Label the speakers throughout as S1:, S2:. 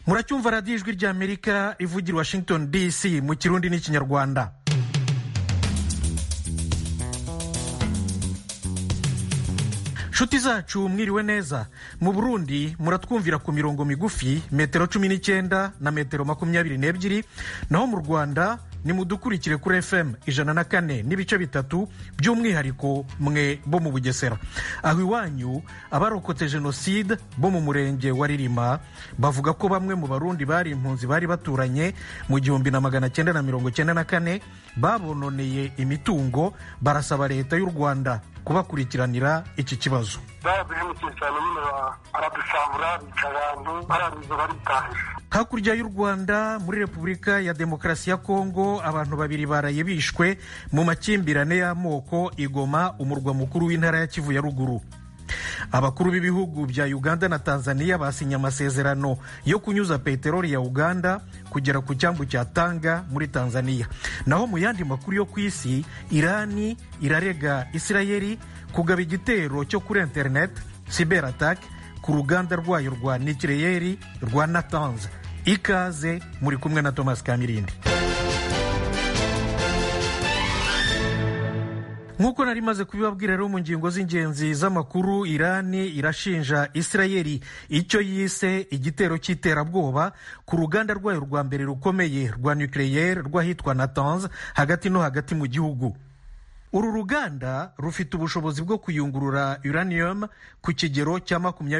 S1: muracyumva radiyo ijwi ry'Amerika ivugira Washington DC mu Kirundi n'Ikinyarwanda. Nshuti zacu mwiriwe neza. Mu Burundi muratwumvira ku mirongo migufi metero 19 na metero 22, naho mu Rwanda ni mudukurikire kuri FM 104 n'ibice bitatu, by'umwihariko mwe bo mu Bugesera. Aho iwanyu abarokotse jenoside bo mu murenge wa Ririma bavuga ko bamwe mu Barundi bari impunzi bari baturanye mu 1994 babononeye imitungo, barasaba leta y'u Rwanda kubakurikiranira iki kibazo. Hakurya y'u Rwanda muri Repubulika ya Demokarasi ya Kongo, abantu babiri baraye bishwe mu makimbirane y'amoko i Goma, umurwa mukuru w'intara ya Kivu ya ruguru. Abakuru b'ibihugu bya Uganda na Tanzania basinye amasezerano yo kunyuza peteroli ya Uganda kugera ku cyambu cya Tanga muri Tanzania. Naho mu yandi makuru yo ku isi, Irani irarega Isirayeli kugaba igitero cyo kuri internet, cyber attack, ku ruganda rwayo rwa nucleaire rwa Natanz. Ikaze muri kumwe na Thomas Kamirindi. Nk'uko nari maze kubibabwira rero mu ngingo z'ingenzi z'amakuru, Irani irashinja Isirayeli icyo yise igitero cy'iterabwoba ku ruganda rwayo rwa mbere rukomeye rwa nucleaire rw'ahitwa Natanz hagati no hagati mu gihugu. Uru ruganda rufite ubushobozi bwo kuyungurura uranium ku kigero cya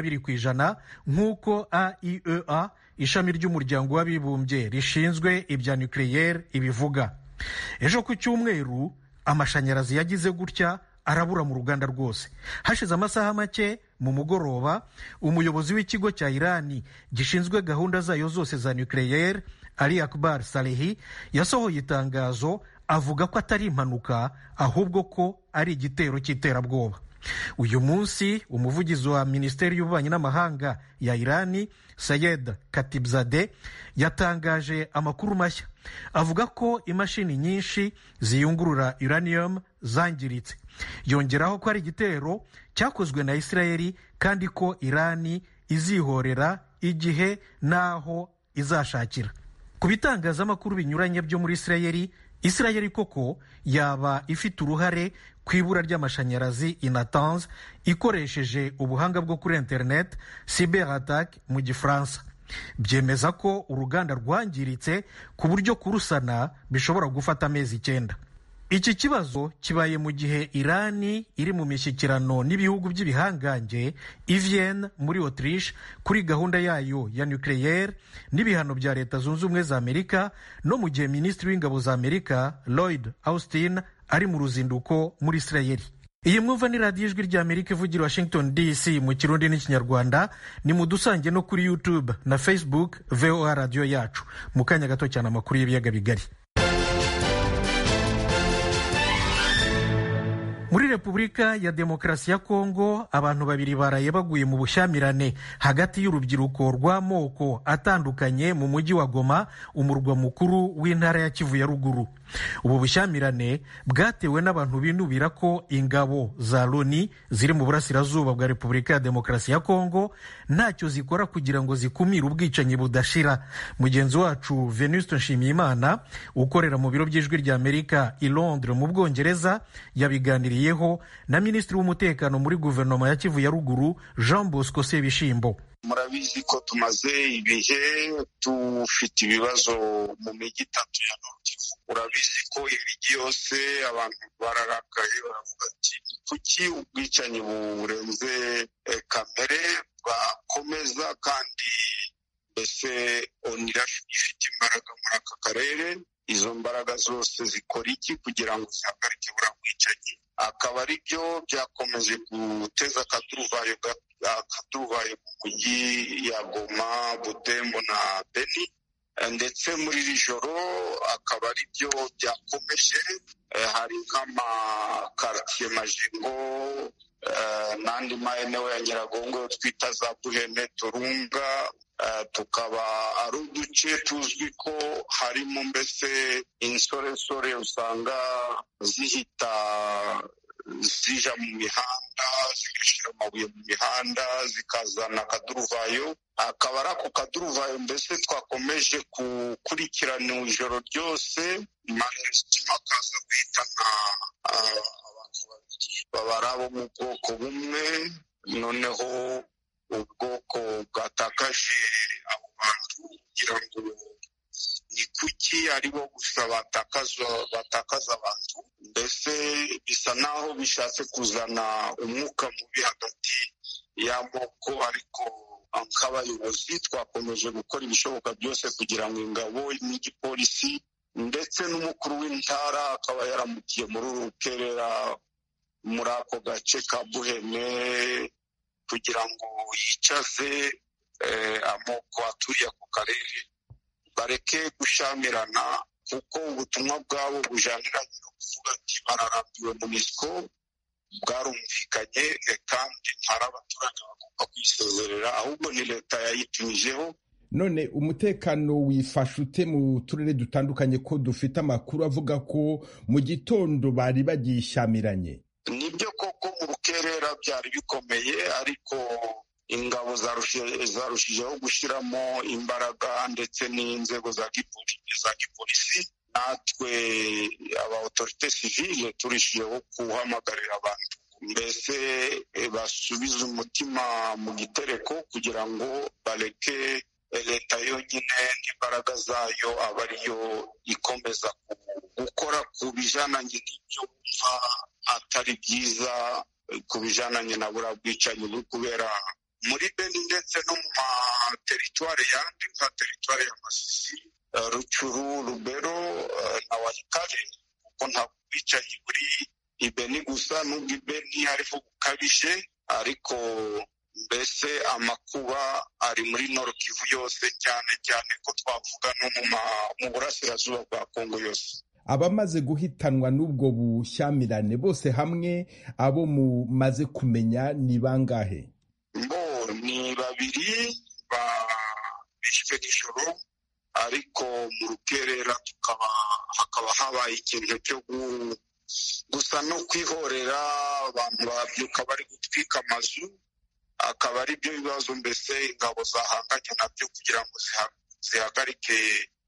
S1: 20% nk'uko AIEA, ishami ry'umuryango w'abibumbye rishinzwe ibya nucleaire, ibivuga. Ejo ku cyumweru amashanyarazi yagize gutya arabura mu ruganda rwose. Hashize amasaha make mu mugoroba, umuyobozi w'ikigo cya Irani gishinzwe gahunda zayo zose za nucleaire, Ali Akbar Salehi, yasohoye itangazo avuga ko atari impanuka ahubwo ko ari igitero cy'iterabwoba. Uyu munsi umuvugizi wa Minisiteri y'Ububanyi n'Amahanga ya Irani, Sayed Khatibzadeh, yatangaje amakuru mashya. Avuga ko imashini nyinshi ziyungurura uranium zangiritse. Yongeraho ko ari igitero cyakozwe na Isirayeli kandi ko Irani izihorera igihe naho izashakira. Ku bitangazamakuru binyuranye byo muri Isirayeli koko yaba ifite uruhare ku ibura ry'amashanyarazi i Natanz ikoresheje ubuhanga bwo kuri internet, cyber attack mu Gifaransa. Byemeza ko uruganda rwangiritse ku buryo kurusana bishobora gufata amezi 9. Iki kibazo kibaye mu gihe Irani iri mu mishyikirano n'ibihugu by'ibihangange i Vienne muri Autriche kuri gahunda yayo ya nucleaire n'ibihano bya Leta Zunze Ubumwe za Amerika, no mu gihe Minisitiri w'Ingabo za Amerika Lloyd Austin ari mu ruzinduko muri Isirayeli. Iyi mwumva ni radiyo ijwi ry'Amerika ivugira Washington DC mu Kirundi n'Ikinyarwanda. Ni mudusange no kuri YouTube na Facebook VOA radio yacu. Mu kanya gato cyane amakuru y'ibiyaga bigari. Muri Repubulika ya Demokarasi ya Kongo, abantu babiri baraye baguye mu bushyamirane hagati y'urubyiruko rw'amoko atandukanye mu mujyi wa Goma, umurwa mukuru w'intara ya Kivu ya ruguru. Ubu bushyamirane bwatewe n'abantu binubira ko ingabo za Loni ziri mu burasirazuba bwa Repubulika ya Demokarasi ya Kongo ntacyo zikora kugira ngo zikumire ubwicanyi budashira. Mugenzi wacu Venuste Nshimiyimana ukorera mu biro by'ijwi ry'Amerika i Londres mu Bwongereza yabiganiriyeho na Minisitiri w'Umutekano muri guverinoma ya Kivu ya ruguru, Jean Bosco Sebishimbo.
S2: Murabizi ko tumaze ibihe dufite ibibazo mu mijyi 3 ya Nord Kivu. Urabizi ko imijyi yose abantu bararakaye baravuga ati kuki ubwicanyi burenze kamere bwakomeza, kandi mbese onirash ifite imbaraga muri aka karere. Izo mbaraga zose zikora iki kugira ngo zihagarike buriya bwicanyi? Akaba ari byo byakomeje guteza akaduruvayo mu mujyi ya Goma, Butembo na Beni, ndetse muri iri joro akaba ari byo byakomeje. Hari nk'amakartier Majingo n'andi maeneo ya Nyiragongo twita za Buhene, Turunga, tukaba ari uduce tuzwi ko harimo mbese insoresore usanga zihita zija mu mihanda zigashyira amabuye mu mihanda zikazana akaduruvayo. Akaba ari ako kaduruvayo mbese twakomeje gukurikirana ijoro ryose, malheureusement akaza guhitana abantu babiri baba ari abo mu bwoko bumwe. Noneho ubwoko bwatakaje abo bantu kugira ngo ni kuki aribo gusa batakaza abantu. Mbese bisa naho bishatse kuzana umwuka mubi hagati y'amoko, ariko nk'abayobozi twakomeje gukora ibishoboka byose kugira ngo ingabo n'igipolisi ndetse n'umukuru w'intara akaba yaramukiye muri uru rukerera muri ako gace ka Buhene kugira ngo yicaze amoko aturiye ako karere bareke gushamirana, kuko ubutumwa bwabo bujaniranye no kuvuga ati bararambiwe MONUSCO bwarumvikanye kandi ntari abaturage bagomba kwisezerera, ahubwo ni leta yayitumijeho.
S3: None umutekano wifashe ute mu turere dutandukanye ko dufite amakuru avuga ko mu gitondo bari bagishamiranye?
S2: Nibyo koko mu rukerera byari bikomeye, ariko ingabo zarushijeho gushyiramo imbaraga ndetse n'inzego za gipolisi. Natwe aba autorite civile turishijeho guhamagarira abantu mbese basubize umutima mu gitereko kugira ngo bareke leta yonyine n'imbaraga zayo aba ariyo ikomeza gukora ku bijananye n'ibyo bumva atari byiza, ku bijananye na buriya bwicanyi buri kubera muri Beni ndetse no mu materitwari yandi nka teritwari ya Masisi, Rucuru, Rubero na Walikale, kuko nta bwicanyi buri Ibeni gusa, n'ubwo Ibeni hariho bukabije, ariko mbese amakuba ari muri Nord Kivu yose, cyane cyane ko twavuga no mu burasirazuba bwa Kongo yose.
S3: Abamaze guhitanwa n'ubwo bushyamirane bose hamwe abo mumaze kumenya ni bangahe?
S2: Ni babiri bishwe nijoro, ariko mu rukerera hakaba habaye ikintu cyo gusa no kwihorera, abantu babyuka bari gutwika amazu, akaba ari byo bibazo mbese ingabo zahanganye nabyo kugira ngo zihagarike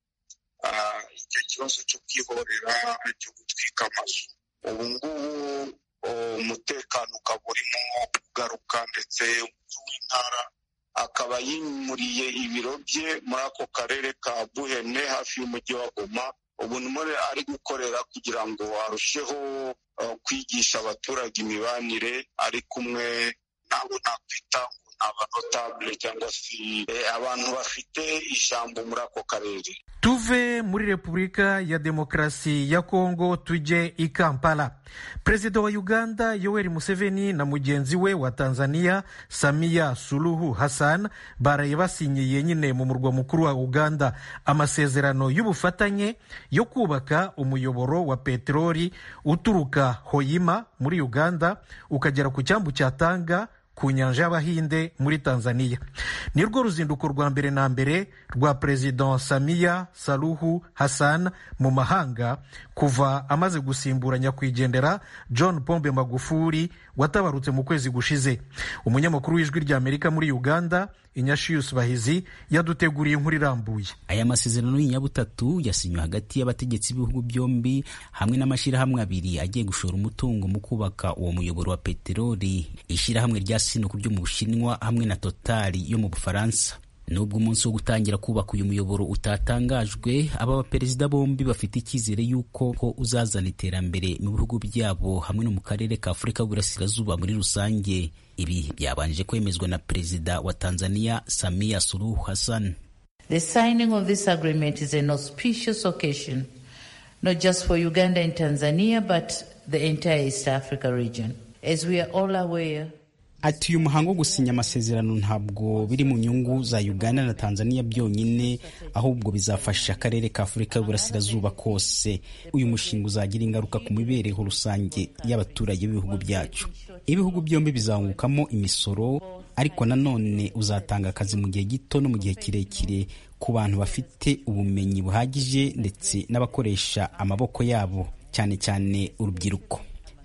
S2: icyo kibazo cyo kwihorera cyo gutwika amazu. Ubu ngubu umutekano ukaba urimo kugaruka, ndetse umukuru w'intara akaba yimuriye ibiro bye muri ako karere ka Buhene hafi y'umujyi wa Goma. Ubu nimwe ari gukorera kugira ngo arusheho kwigisha abaturage imibanire, ari kumwe nabo nakwita ngo ni abanotable cyangwa se abantu bafite ijambo muri ako karere.
S1: Tuve muri Repubulika ya Demokarasi ya Kongo tujye i Kampala. Perezida wa Uganda Yoweri Museveni na mugenzi we wa Tanzania Samia Suluhu Hassan baraye basinyiye nyine mu murwa mukuru wa Uganda amasezerano y'ubufatanye yo kubaka umuyoboro wa peteroli uturuka Hoima muri Uganda ukagera ku cyambu cya Tanga ku nyanja y'Abahinde muri Tanzania. Ni rwo ruzinduko rwa mbere na mbere rwa Perezida Samia Suluhu Hassan mu mahanga kuva amaze gusimbura nyakwigendera John Pombe Magufuli watabarutse mu kwezi gushize. Umunyamakuru w'Ijwi ry'Amerika muri Uganda Inyashiyus Bahizi yaduteguriye inkuru irambuye.
S4: Aya masezerano y'inyabutatu yasinywe hagati y'abategetsi b'ibihugu byombi hamwe n'amashyirahamwe abiri agiye gushora umutungo mu kubaka uwo muyoboro wa peteroli, ishyirahamwe rya Sinopec ryo mu Bushinwa hamwe na Total yo mu Bufaransa. Nubwo umunsi wo gutangira kubaka uyu muyoboro utatangajwe, aba baperezida bombi bafite icyizere yuko ko uzazana iterambere mu bihugu byabo hamwe no mu karere ka Afurika y'Uburasirazuba muri rusange. Ibi byabanje kwemezwa na Perezida wa Tanzania Samia Suluhu Hassan.
S5: The signing of this agreement is an auspicious occasion, not just for Uganda and Tanzania, but the entire East Africa region. As we are all aware,
S4: ati uyu muhango wo gusinya amasezerano ntabwo biri mu nyungu za Uganda na Tanzania byonyine, ahubwo bizafasha akarere ka Afurika y'Uburasirazuba kose. Uyu mushinga uzagira ingaruka ku mibereho rusange y'abaturage b'ibihugu byacu. Ibihugu byombi bizungukamo imisoro, ariko nanone uzatanga akazi mu gihe gito no mu gihe kirekire ku bantu bafite ubumenyi buhagije ndetse n'abakoresha amaboko yabo, cyane cyane urubyiruko.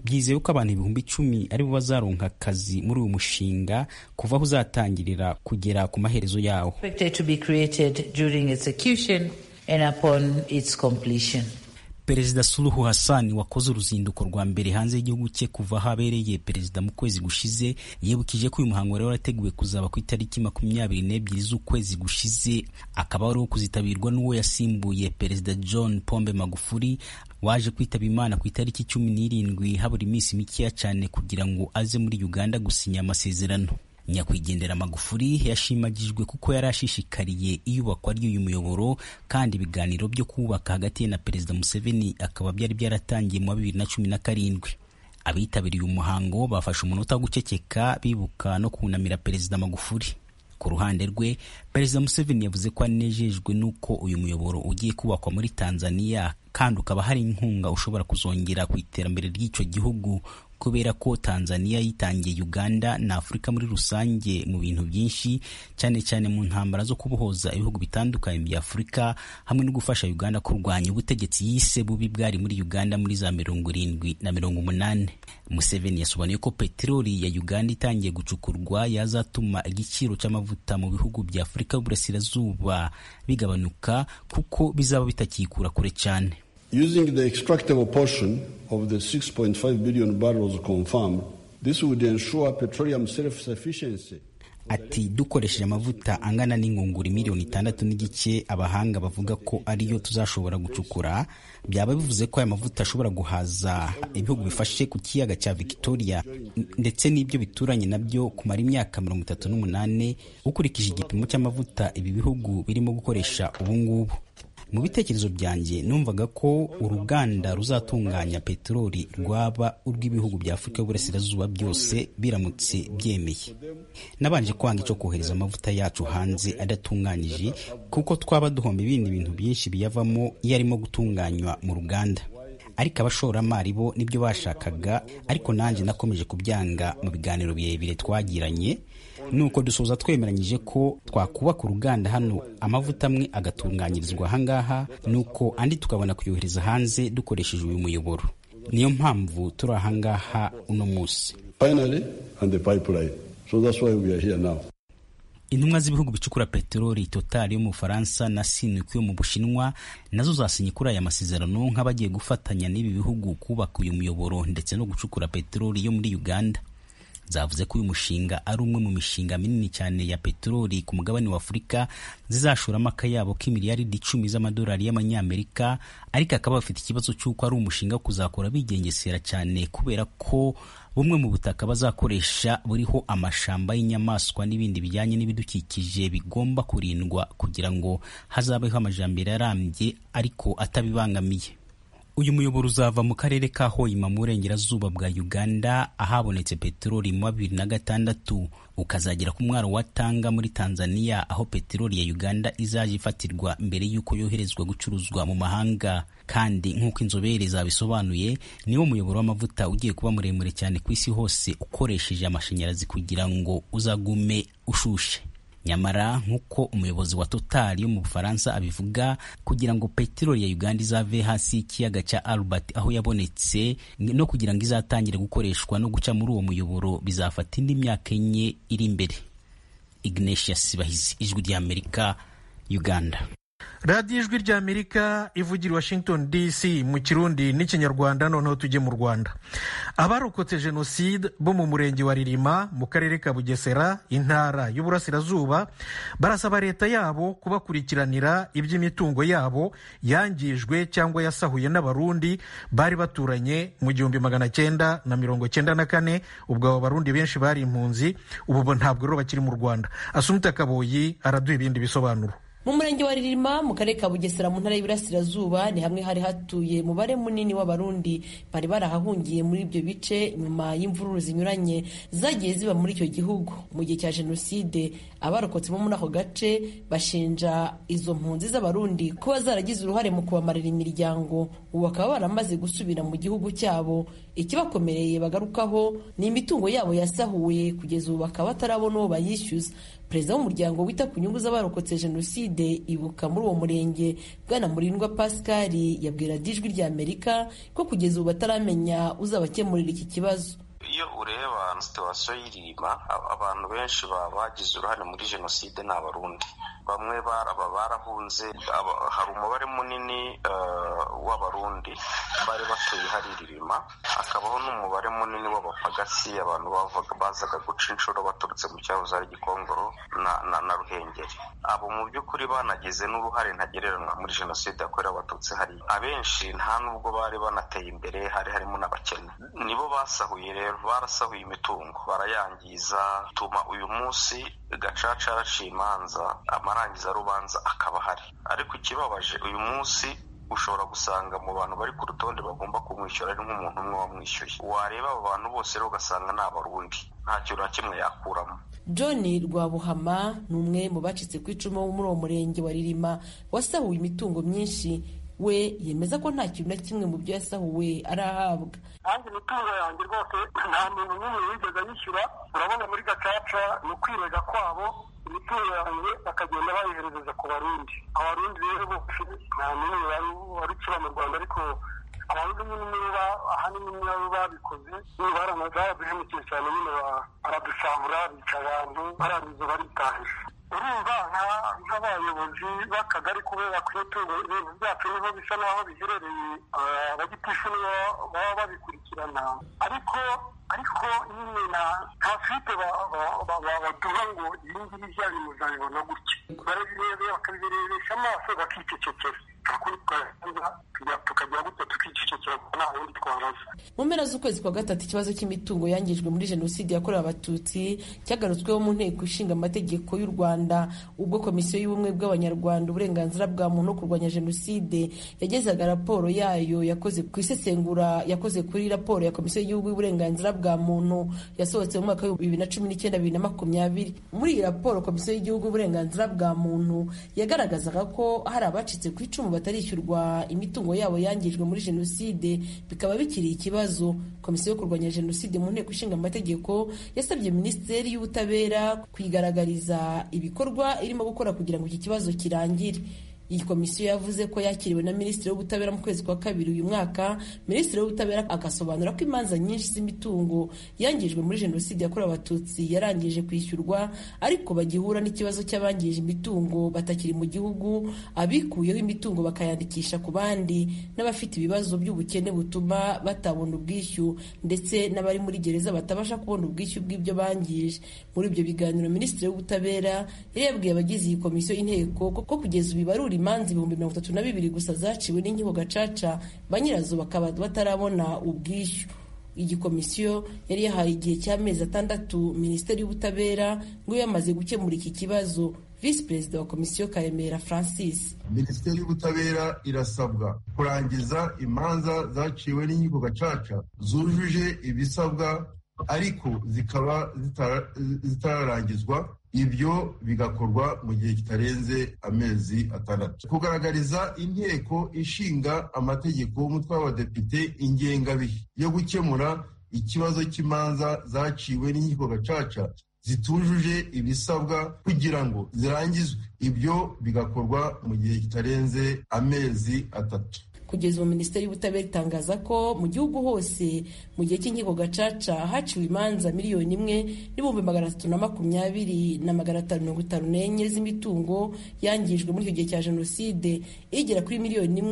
S4: Byizewe ko abantu 10,000 aribo bazaronka akazi muri uyu mushinga kuva aho uzatangirira kugera ku maherezo yawo.
S5: Expected to be created during execution and upon its completion.
S4: Perezida Suluhu Hassan wakoze uruzinduko rwa mbere hanze y'igihugu cye kuva habereye perezida mu kwezi gushize yibukije ko uyu muhango rero warateguwe kuzaba ku itariki 22 z'ukwezi gushize, akaba ari kuzitabirwa n'uwo yasimbuye perezida John Pombe Magufuli waje kwitaba Imana ku itariki 17 habura iminsi mikeya cyane kugira ngo aze muri Uganda gusinya amasezerano. Nyakwigendera Magufuli yashimagijwe kuko yarashishikariye iyubakwa ry'uyu muyoboro, kandi ibiganiro byo kubaka hagati na Perezida Museveni akaba byari byaratangiye mu 2017. Abitabiriye umuhango bafashe umunota wo guceceka bibuka no kunamira Perezida Magufuli. Ku ruhande rwe, Perezida Museveni yavuze ko anejejwe nuko uyu muyoboro ugiye kubakwa muri Tanzania, kandi ukaba hari inkunga ushobora kuzongera ku iterambere ry'icyo gihugu, kubera ko Tanzania yitangiye Uganda na Afrika muri rusange mu bintu byinshi, cyane cyane mu ntambara zo kubohoza ibihugu bitandukanye bya Afrika, hamwe no gufasha Uganda kurwanya ubutegetsi yise bubi bwari muri Uganda muri za 70 na 80. Museveni yasobanuye ko peteroli ya Uganda itangiye gucukurwa yazatuma igiciro cy'amavuta mu bihugu bya Afrika y'Uburasirazuba bigabanuka kuko bizaba bitakikura kure cyane.
S6: Using the extractable portion of the 6.5 billion barrels confirmed, this would ensure petroleum self-sufficiency.
S4: Ati dukoresheje amavuta angana n'ingunguru 6.5 million abahanga bavuga ko ariyo tuzashobora gucukura, byaba bivuze ko aya mavuta ashobora guhaza ibihugu bifashe ku kiyaga cya Victoria ndetse n'ibyo bituranye nabyo kumara imyaka 38 ukurikije igipimo cy'amavuta ibi bihugu birimo gukoresha ubu ngubu. Mu bitekerezo byanjye numvaga ko uruganda ruzatunganya peteroli rwaba urw'ibihugu bya Afrika y'Uburasirazuba byose biramutse byemeye. Nabanje kwanga icyo kohereza amavuta yacu hanze adatunganyije kuko twaba duhomba ibindi bintu byinshi biyavamo iyo arimo gutunganywa mu ruganda. Ariko abashoramari bo nibyo bashakaga, ariko nanjye nakomeje kubyanga mu biganiro birebire twagiranye. Nuko dusoza twemeranyije ko twakubaka uruganda hano, amavuta amwe agatunganyirizwa ahangaha, nuko andi tukabona kuyohereza hanze dukoresheje uyu muyoboro. Niyo mpamvu turi ahangaha uno munsi.
S6: Finally, and the pipeline. So that's why we are here now.
S4: Intumwa z'ibihugu bicukura peteroli Total yo mu Faransa na Sinopec yo mu Bushinwa nazo zasinye kuri aya masezerano nk'abagiye gufatanya n'ibi bihugu kubaka uyu muyoboro ndetse no gucukura peteroli yo muri Uganda. Zavuze ko uyu mushinga ari umwe mu mishinga minini cyane ya peteroli ku mugabane wa Afurika, zizashoramo akayabo k'imiliyaridi 10 z'amadolari y'amanyamerika, ariko akaba bafite ikibazo cy'uko ari umushinga kuzakora bigengesera cyane kubera ko bumwe mu butaka bazakoresha buriho amashamba y'inyamaswa n'ibindi bijyanye n'ibidukikije bigomba kurindwa kugira ngo hazabeho amajambere arambye ariko atabibangamiye. Uyu muyoboro uzava mu karere ka Hoima mu burengerazuba bwa Uganda ahabonetse peteroli mu 2006, ukazagera ku mwaro wa Tanga muri Tanzania aho peteroli ya Uganda izaje ifatirwa mbere y'uko yoherezwa gucuruzwa mu mahanga. Kandi nk'uko inzobere zabisobanuye, niwo muyoboro w'amavuta ugiye kuba muremure cyane ku isi hose ukoresheje amashanyarazi kugira ngo uzagume ushushe. Nyamara nk'uko umuyobozi wa Total yo mu Bufaransa abivuga, kugira ngo peteroli ya Uganda izave hasi ikiyaga cya Albert aho yabonetse no kugira ngo izatangire gukoreshwa no guca muri uwo muyoboro bizafata indi myaka 4 iri imbere. Ignatius Bahizi, Ijwi ry'Amerika, Uganda.
S1: Radio Ijwi ry'Amerika ivugira Washington DC mu Kirundi n'Ikinyarwanda. Noneho tujye mu Rwanda. Abarokotse jenoside bo mu murenge wa Ririma mu karere ka Bugesera intara y'Uburasirazuba barasaba leta yabo kubakurikiranira iby'imitungo yabo yangijwe cyangwa yasahuye n'abarundi bari baturanye mu 1994. ubwo abo barundi benshi bari impunzi, ubu ntabwo rero bakiri mu Rwanda. Asumta Kaboyi araduha ibindi bisobanuro.
S7: Mu murenge wa Ririma mu karere ka Bugesera mu ntara y'Iburasirazuba ni hamwe hari hatuye umubare munini w'abarundi bari barahahungiye muri ibyo bice nyuma y'imvururu zinyuranye zagiye ziba muri icyo gihugu mu gihe cya jenoside. Abarokotse muri ako gace bashinja izo mpunzi z'abarundi kuba zaragize uruhare mu kubamarira imiryango, ubu bakaba baramaze gusubira mu gihugu cyabo. Ikibakomereye bagarukaho ni imitungo yabo yasahuye, kugeza ubu bakaba batarabona uwo bayishyuza. perezida w'umuryango wita ku nyungu z'abarokotse jenoside ibuka muri uwo murenge bwana Murindwa Pascal yabwira Ijwi ry'Amerika ko kugeza ubu bataramenya uzabakemurira iki kibazo.
S8: Iyo ureba situwasiyo y'Iririma, abantu benshi bagize uruhare muri jenoside ni Abarundi. Bamwe barahunze, hari umubare munini w'Abarundi bari batuye hari Iririma, hakabaho n'umubare munini w'Abapagasi, abantu bazaga guca inshuro baturutse mu cyahoze ari Gikongoro na Ruhengeri. Abo mu by'ukuri banagize n'uruhare ntagereranywa muri jenoside yakorewe Abatutsi. Hari abenshi nta nubwo bari banateye imbere, harimo n'abakene. Nibo basahuye rero, barasahuye imitungo barayangiza, bituma uyu munsi Gacaca yaraciye imanza, amarangiza rubanza akaba hari. Ariko ikibabaje uyu munsi ushobora gusanga mu bantu bari ku rutonde bagomba kumwishyura ari nk'umuntu umwe wamwishyuye. Wareba abo bantu bose rero ugasanga ni Abarundi, nta kintu na kimwe yakuramo.
S7: John Rwabuhama ni umwe mu bacitse ku icumu muri uwo murenge wa Ririma wasahuye imitungo myinshi. We yemeza ko nta kintu na kimwe mu byo yasahuwe arahabwa.
S9: Kandi imitungo yanjye rwose nta muntu n'umwe wigeze anyishyura. Urabona muri Gacaca ni ukwirega kwabo, imitungo yanjye bakagenda bayihereza ku Barundi. Abarundi rero bose nta n'umwe wari ukiba mu Rwanda, ariko Abarundi niba ahanini nibo babikoze, baraduhemukiye cyane, nyine baradusahura, bica abantu, barangiza baritahisha. Urumva nk'abayobozi b'akagari kubera ko ibintu byacu niho bisa n'aho biherereye, abagitishu nibo baba babikurikirana, ariko nyine nta fite baduha ngo iyi ngiyi ijyanye muzabibona gutya. Barabirebera bakabirebesha amaso bakicecekera, tukagira gutya tukicecekera, nta wundi twabaza.
S7: Mu mpera z'ukwezi kwa gatatu ikibazo cy'imitungo yangijwe muri jenoside yakorewe Abatutsi cyagarutsweho mu nteko ishinga amategeko y'u Rwanda, ubwo komisiyo y'ubumwe bw'Abanyarwanda uburenganzira bwa muntu no kurwanya jenoside yagezaga raporo yayo yakoze ku isesengura yakoze kuri raporo ya komisiyo y'igihugu y'uburenganzira bwa muntu yasohotse mu mwaka wa 2019-2020. Muri iyi raporo komisiyo y'igihugu y'uburenganzira bwa muntu yagaragazaga ko hari abacitse ku icumu batarishyurwa imitungo yabo yangijwe muri jenoside, bikaba bikiri ikibazo. Komisiyo yo kurwanya jenoside mu nteko ishinga amategeko yasabye Minisiteri y'Ubutabera kwigaragariza ibikorwa irimo gukora kugira ngo iki kibazo kirangire. Iyi komisiyo yavuze ko yakiriwe na Minisitiri w'Ubutabera mu kwezi kwa kabiri uyu mwaka. Minisitiri w'Ubutabera agasobanura ko imanza nyinshi z'imitungo yangijwe muri jenoside yakorewe Abatutsi yarangije kwishyurwa, ariko bagihura n'ikibazo cy'abangije imitungo batakiri mu gihugu, abikuyeho imitungo bakayandikisha ku bandi, n'abafite ibibazo by'ubukene butuma batabona ubwishyu, ndetse n'abari muri gereza batabasha kubona ubwishyu bw'ibyo bangije. Muri ibyo biganiro Minisitiri w'Ubutabera yari yabwiye abagize iyi komisiyo y'inteko ko kugeza ubu barura imanza 32,000 gusa zaciwe n'inkiko Gacaca, ba nyirazo bakaba batarabona ubwishyu. Iyi komisiyo yari yahaye igihe cy'amezi 6 Minisiteri y'Ubutabera ngo yamaze gukemura iki kibazo. Visi Perezida wa Komisiyo Karemera Francis:
S10: Minisiteri y'Ubutabera irasabwa kurangiza imanza zaciwe n'inkiko Gacaca zujuje ibisabwa ariko zikaba zitararangizwa, ibyo bigakorwa mu gihe kitarenze amezi 6. Kugaragariza inteko ishinga amategeko y'umutwe w'abadepite ingengabihe yo gukemura ikibazo cy'imanza zaciwe n'inkiko Gacaca zitujuje ibisabwa kugira ngo zirangizwe, ibyo bigakorwa mu gihe kitarenze amezi 3.
S7: Kugeza ubu Minisiteri y'Ubutabera itangaza ko mu gihugu hose mu gihe cy'inkiko Gacaca haciwe imanza 1,320,554 z'imitungo yangijwe muri icyo gihe cya jenoside, igera kuri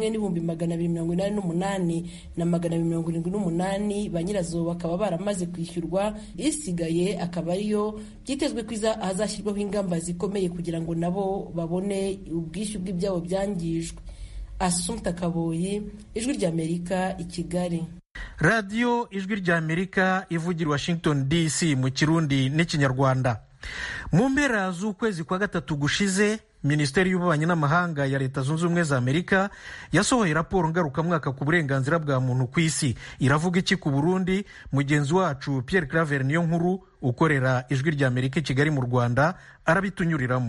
S7: 1,128,278 ba nyirazo bakaba baramaze kwishyurwa. Isigaye akaba ariyo byitezwe ko hazashyirwaho ingamba zikomeye kugira ngo nabo babone ubwishyu bw'ibyabo byangijwe. Assumpta Kaboyi, Ijwi ry'Amerika, i Kigali.
S1: Radio Ijwi ry'Amerika ivugira Washington DC mu Kirundi n'Ikinyarwanda. Mu mpera z'ukwezi kwa gatatu gushize, Minisiteri y'Ububanyi n'Amahanga ya Leta Zunze Ubumwe za Amerika yasohoye raporo ngarukamwaka ku burenganzira bwa muntu ku isi. Iravuga iki ku Burundi? Mugenzi wacu Pierre Claver Niyonkuru ukorera Ijwi ry'Amerika i Kigali mu Rwanda arabitunyuriramo.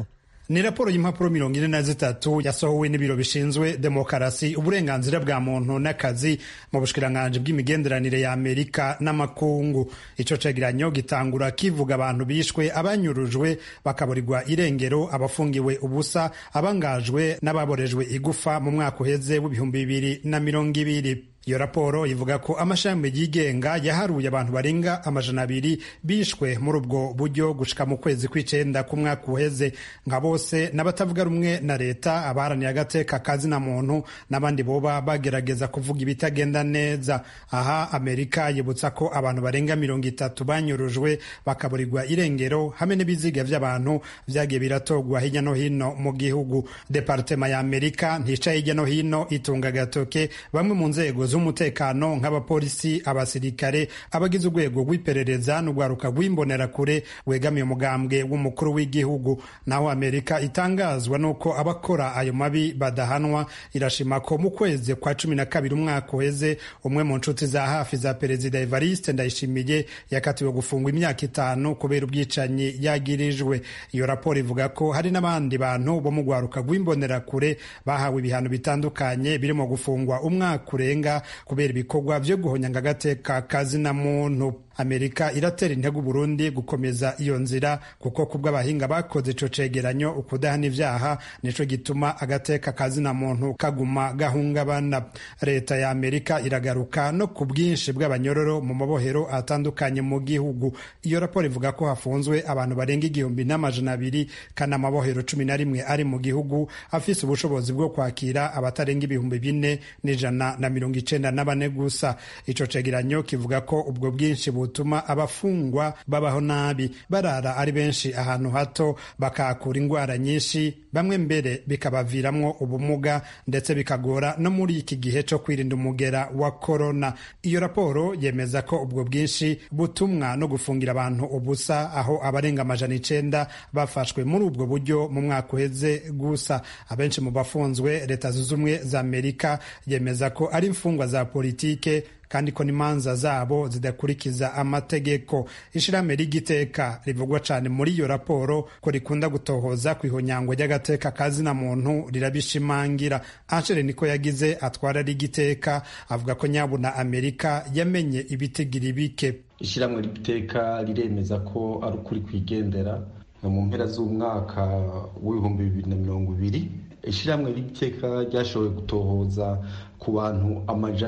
S11: ni raporo y'impapuro 43 yasohowe n'ibiro bishinzwe demokarasi, uburenganzira bwa muntu n'akazi mu bushikiranganji bw'imigenderanire ya Amerika n'amakungu. Ico cegeranyo gitangura kivuga abantu bishwe, abanyurujwe bakaburirwa irengero, abafungiwe ubusa, abangajwe n'ababorejwe igufa mu mwaka uheze w'ibihumbi 2020. Iyo raporo ivuga ko amashami yigenga yaharuye abantu barenga 200 bishwe muri ubwo buryo gushika mu kwezi kw'icenda ku mwaka uheze, nka bose n'abatavuga rumwe na leta, abaharaniye agateka kazina muntu n'abandi boba bagerageza kuvuga ibitagenda neza. Aha Amerika yibutsa ko abantu barenga 30 banyurujwe bakaburirwa irengero, hamwe n'ibiziga vy'abantu vyagiye biratogwa hirya no hino mu gihugu. Departema ya Amerika nticaye hirya no hino itunga agatoke bamwe mu nzego z'umutekano nk'abapolisi, abasirikare, abagize urwego rw'iperereza n'urwaruka rw'imbonerakure wegamiye umugambwe w'umukuru w'igihugu. Naho Amerika itangazwa nuko abakora ayo mabi badahanwa, irashima ko mu kwezi kwa 12 umwaka uheze umwe mu nshuti za hafi za Perezida Evariste Ndayishimiye yakatiwe gufungwa imyaka 5 kubera ubwicanyi yagirijwe. Iyo raporo ivuga ko hari n'abandi bantu bo mu rwaruka rw'imbonerakure bahawe ibihano bitandukanye birimo gufungwa umwaka urenga kubera ibikorwa vyo guhonyanga agateka kazina muntu. Amerika iratera intego Burundi gukomeza iyo nzira, kuko kubw'abahinga bakoze ico cegeranyo ukudahana ivyaha nico gituma agateka kazina muntu kaguma gahungabana. Leta ya Amerika iragaruka no ku bwinshi bw'abanyororo mu mabohero atandukanye mu gihugu. Iyo raporo ivuga ko hafunzwe abantu barenga 1200 kandi amabohero 11 ari mu gihugu afise ubushobozi bwo kwakira abatarenga 4,194 gusa. Ico cegeranyo kivuga ko ubwo bwinshi butuma abafungwa babaho nabi, barara ari benshi ahantu hato, bakakura ingwara nyinshi, bamwe mbere bikabaviramwo ubumuga, ndetse bikagora no muri iki gihe cyo kwirinda umugera wa corona. Iyo raporo yemeza ko ubwo bwinshi butumwa no gufungira abantu ubusa, aho abarenga 900 bafashwe muri ubwo buryo mu mwaka uheze gusa. Abenshi mu bafunzwe Leta Zunze Ubumwe za Amerika yemeza ko ari imfungwa za politike kandi ko n'imanza zabo zidakurikiza amategeko. Ishirahamwe ry'igiteka rivugwa cane muri iyo raporo ko rikunda gutohoza kw'ihonyangwa ry'agateka kazina muntu rirabishimangira. Angele niko yagize atwara ry'igiteka avuga ko nyabuna Amerika yamenye ibitigiri bike.
S12: Ishirahamwe ry'igiteka riremeza ko ari ukuri kwigendera mu mpera z'umwaka w'ibihumbi 2020. Ishirahamwe ry'igiteka ryashoboye gutohoza ku bantu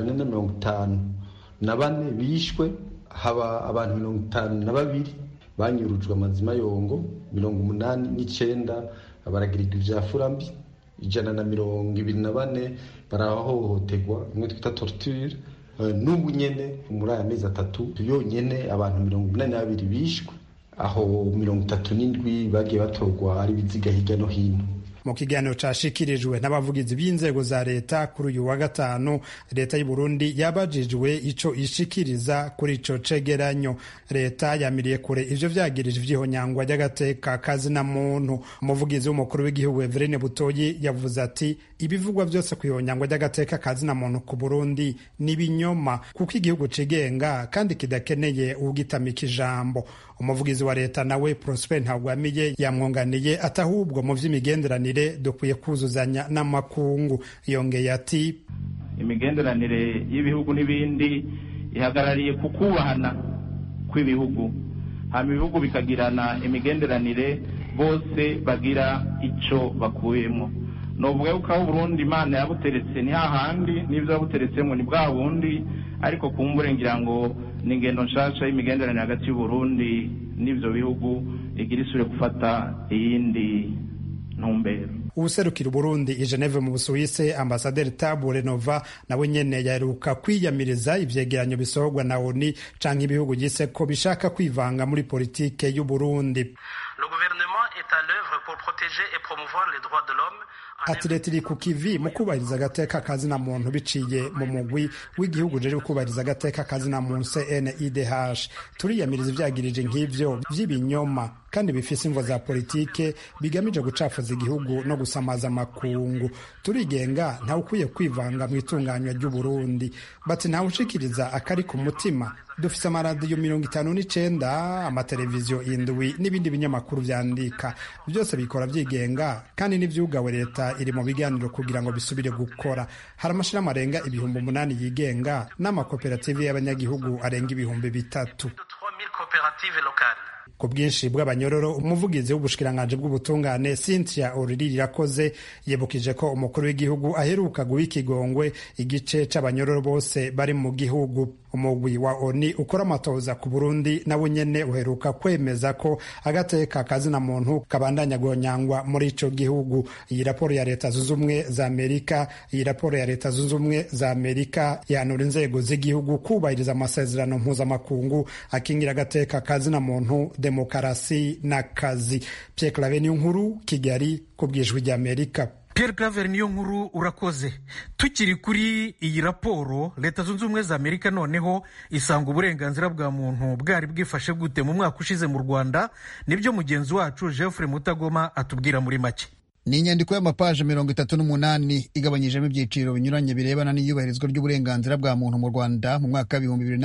S12: 154 bishwe, haba abantu 52 banyurujwe amazima yongo, 89 baragirirwa ivyafurambi, 124 barahohoterwa imwe twita torture. N'ubu nyene muri aya mezi 3 yonyene abantu 82 bishwe, aho 37 bagiye batogwa ari biziga hirya no hino.
S11: Mu kiganiro cashikirijwe n'abavugizi b'inzego za leta kuri uyu wa gatanu, leta y'u Burundi yabajijwe ico ishikiriza kuri ico cegeranyo. Leta yamiriye kure ivyo vyagirije ivy'ihonyangwa ry'agateka kazina muntu. Umuvugizi w'umukuru w'igihugu Everine Butoyi yavuze ati ibivugwa vyose kw'ihonyangwa ry'agateka kazina muntu ku Burundi ni binyoma, kuko igihugu cigenga kandi kidakeneye ugitamika ijambo. Umuvugizi wa leta nawe Prosper Ntagwamiye yamwunganiye atahubwo mu vy'imigenderanire dukwiye kuzuzanya n'amakungu. Yongeye ati
S13: imigenderanire y'ibihugu n'ibindi ihagarariye kukubahana kw'ibihugu, hama ibihugu bikagirana imigenderanire bose bagira ico bakuyemo. Novuga yuko aho Burundi Imana yabuteretse ni hahandi, n'ivyo yabuteretsemo ni bwa bundi, ariko kumbure ngira ngo ni ingendo nshasha y'imigenderanire hagati y'u Burundi n'ivyo bihugu igira isubire gufata iyindi ntumbero.
S11: Uwuserukira Burundi i Geneve mu Busuwise, Ambasaderi Tabu Renova, nawe nyene yaheruka kwiyamiriza ivyegeranyo bisohorwa na ONU canke ibihugu gise ko bishaka kwivanga muri politike y'u Burundi.
S14: Le gouvernement est à l'œuvre pour protéger et promouvoir les droits de l'homme.
S11: Ati leta iri ku kivi mu kubahiriza agateka kazina muntu biciye mu mugwi w'igihugu jeje kubahiriza agateka kazina muntu CNIDH. Turiyamiriza ivyagirije nk'ivyo vy'ibinyoma kandi bifise imvo za politike bigamije gucafuza igihugu no gusamaza makungu. Turigenga ntawe ukwiye kwivanga mu itunganywa ry'u Burundi. Bati ntawe ushikiriza akari ku mutima dufise amaradiyo 59, amateleviziyo 7 n'ibindi binyamakuru vyandika, byose bikora vyigenga kandi n'ivyugawe leta iri mu biganiro kugira ngo bisubire gukora. Hari amashirahamwe arenga 8,000 yigenga n'amakoperative y'abanyagihugu arenga 3,000. Ku bwinshi bw'abanyororo, umuvugizi w'ubushikiranganji bw'ubutungane Cynthia Oriri Irakoze yibukije ko umukuru w'igihugu aheruka guha ikigongwe igice c'abanyororo bose bari mu gihugu. Umugwi wa ONU ukora amatohoza ku Burundi nawe nyene uheruka kwemeza ko agateka kazina muntu kabandanya guhonyangwa muri ico gihugu. Iyi raporo ya Leta Zunze Ubumwe za Amerika yanura inzego z'igihugu kubahiriza amasezerano mpuzamakungu akingira agateka kazina muntu, demokarasi n'akazi. Pierre Claver Niyonkuru, Kigali, ku bw'Ijwi ry'Amerika.
S1: Pierre Claver Niyonkuru, urakoze. Tukiri kuri iyi raporo, Leta Zunze Ubumwe za Amerika noneho isanga uburenganzira bwa muntu bwari bwifashe gute mu mwaka ushize mu Rwanda, nibyo mugenzi wacu Geoffrey Mutagoma atubwira muri make.
S15: Ni inyandiko y'amapaje 38 igabanyijemo ibyiciro binyuranye birebana n'iyubahirizwa ry'uburenganzira bwa muntu mu Rwanda mu mwaka wa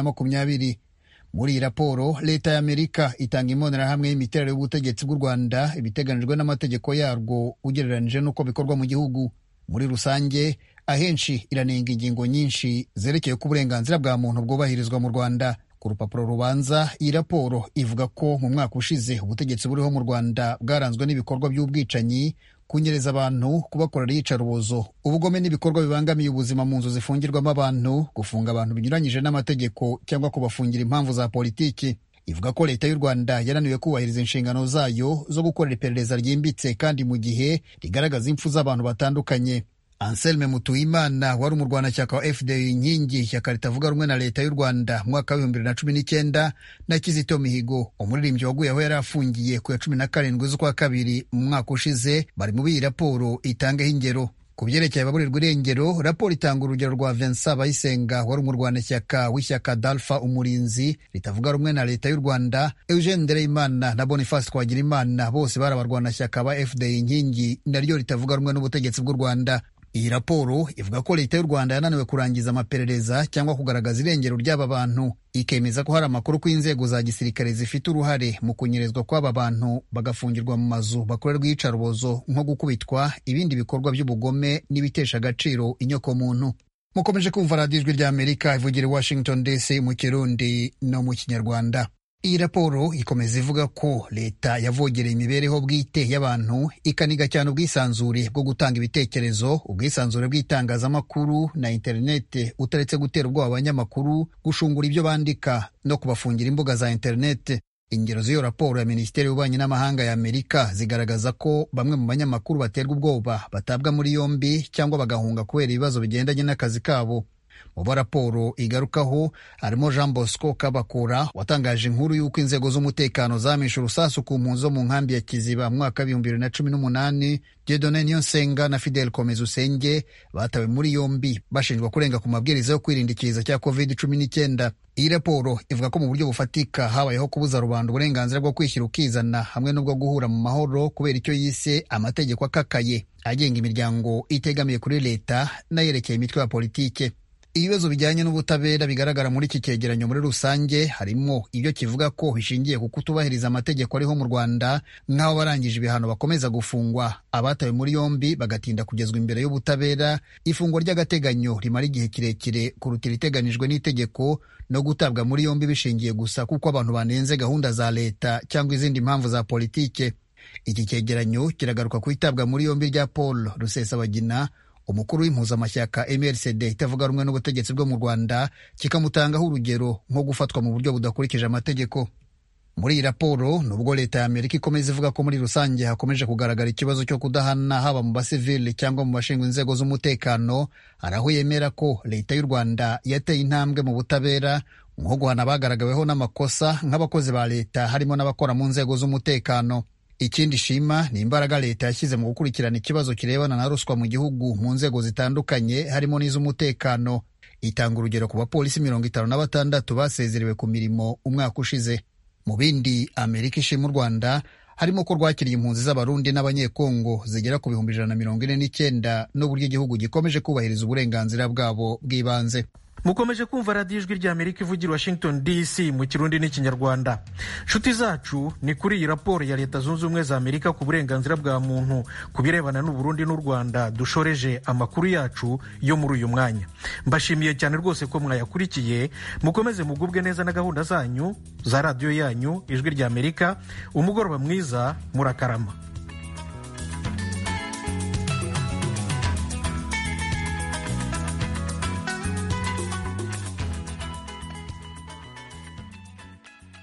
S15: 2020. Muri iyi raporo, Leta y'Amerika itanga imbonerahamwe y'imiterere y'ubutegetsi bw'u Rwanda, ibiteganijwe n'amategeko yarwo ugereranije n'uko bikorwa mu gihugu. Muri rusange, ahenshi iranenga ingingo nyinshi zerekeye ko uburenganzira bwa muntu bwubahirizwa mu Rwanda. Ku rupapuro rubanza, iyi raporo ivuga ko mu mwaka ushize ubutegetsi buriho mu Rwanda bwaranzwe n'ibikorwa by'ubwicanyi, kunyereza abantu, kubakorera iyicarubozo, ubugome n'ibikorwa bibangamiye ubuzima mu nzu zifungirwamo abantu, gufunga abantu binyuranyije n'amategeko cyangwa kubafungira impamvu za politiki. Ivuga ko Leta y'u Rwanda yananiwe kubahiriza inshingano zayo zo gukorera iperereza ryimbitse kandi mu gihe rigaragaza impfu z'abantu batandukanye. Anselme Mutuyimana wari umurwanashyaka wa FDI inkingi, ishyaka ritavuga rumwe na Leta y'u Rwanda mu mwaka wa 2019, na Kizito Mihigo, umuririmbyi waguye aho yari afungiye ku ya 17 z'ukwa kabiri mu mwaka ushize, bari mu iyi raporo itangaho ingero. Ku byerekeye ababurirwa irengero, raporo itanga urugero rwa Vincent Bayisenga wari umurwanashyaka w'ishyaka Dalpha Umurinzi ritavuga rumwe na Leta y'u Rwanda, Eugene Ndereyimana na Boniface Twagirimana, bose bari abarwanashyaka ba FDI inkingi naryo ritavuga rumwe n'ubutegetsi bw'u Rwanda. Iyi raporo ivuga ko Leta y'u Rwanda yananiwe kurangiza amaperereza cyangwa kugaragaza irengero ry'aba bantu, ikemeza ko hari amakuru ko inzego za gisirikare zifite uruhare mu kunyerezwa kw'aba bantu bagafungirwa mu mazu bakorerwa iyicarubozo nko gukubitwa, ibindi bikorwa by'ubugome n'ibitesha agaciro inyokomuntu. Mukomeje kumva radiyo Ijwi ry'Amerika ivugira i Washington DC mu Kirundi no mu Kinyarwanda. Iyi raporo ikomeza ivuga ko Leta yavogereye imibereho bwite y'abantu, ikaniga cyane ubwisanzure bwo gutanga ibitekerezo, ubwisanzure bw'itangazamakuru na interinete, utaretse gutera ubwoba abanyamakuru, gushungura ibyo bandika no kubafungira imbuga za interinete. Ingero z'iyo raporo ya Minisiteri y'Ububanyi n'Amahanga ya Amerika zigaragaza ko bamwe mu banyamakuru baterwa ubwoba, batabwa muri yombi cyangwa bagahunga kubera ibibazo bigendanye n'akazi kabo. Mu bo raporo igarukaho harimo Jean Bosco Kabakora watangaje inkuru y'uko inzego z'umutekano zamishe urusasu ku mpunzi zo mu nkambi ya Kiziba mu mwaka wa 2018. Dieudonne Niyonsenga na Fidel Komezusenge batawe muri yombi bashinjwa kurenga ku mabwiriza yo kwirinda ikiza cya COVID-19. Iyi raporo ivuga ko mu buryo bufatika habayeho kubuza rubanda uburenganzira bwo kwishyira ukizana hamwe n'ubwo guhura mu mahoro kubera icyo yise amategeko akakaye agenga imiryango itegamiye kuri Leta n'ayerekeye imitwe ya politike. Ibibazo bijyanye n'ubutabera bigaragara muri iki cyegeranyo muri rusange harimo ibyo kivuga ko bishingiye ku kutubahiriza amategeko ariho mu Rwanda, nk'aho barangije ibihano bakomeza gufungwa, abatawe muri yombi bagatinda kugezwa imbere y'ubutabera, ifungwa ry'agateganyo rimara igihe kirekire kuruta iriteganijwe n'itegeko, no gutabwa muri yombi bishingiye gusa kuko abantu banenze gahunda za Leta cyangwa izindi mpamvu za politike. Iki cyegeranyo kiragaruka ku itabwa muri yombi rya Paul Rusesabagina, umukuru w'impuzamashyaka MRCD itavuga rumwe n'ubutegetsi bwo mu Rwanda, kikamutangaho urugero nko gufatwa mu buryo budakurikije amategeko. Muri iyi raporo, nubwo Leta ya Amerika ikomeza ivuga ko muri rusange hakomeje kugaragara ikibazo cyo kudahana haba mu basivili cyangwa mu bashinzwe inzego z'umutekano, hari aho yemera ko Leta y'u Rwanda yateye intambwe mu butabera nko guhana abagaragaweho n'amakosa nk'abakozi ba Leta harimo n'abakora mu nzego z'umutekano. Ikindi shima ni imbaraga Leta yashyize mu gukurikirana ikibazo kirebana na ruswa mu gihugu mu nzego zitandukanye harimo n'iz'umutekano. Itanga urugero ku bapolisi 56 basezerewe ku mirimo umwaka ushize. Mu bindi Amerika ishima u Rwanda harimo ko rwakiriye impunzi z'Abarundi n'Abanyekongo zigera ku 149 n'uburyo igihugu gikomeje kubahiriza uburenganzira bwabo bw'ibanze.
S1: mukomeje kumva radiyo ijwi rya Amerika ivugira Washington DC mu kirundi n'ikinyarwanda. Nshuti zacu, ni kuri iyi raporo ya Leta Zunze Ubumwe za Amerika ku burenganzira bwa muntu ku birebana n'u Burundi n'u Rwanda dushoreje amakuru yacu yo muri uyu mwanya. Mbashimiye cyane rwose ko mwayakurikiye. Mukomeze mugubwe neza na gahunda zanyu za radiyo yanyu ijwi rya Amerika. Umugoroba mwiza, murakarama.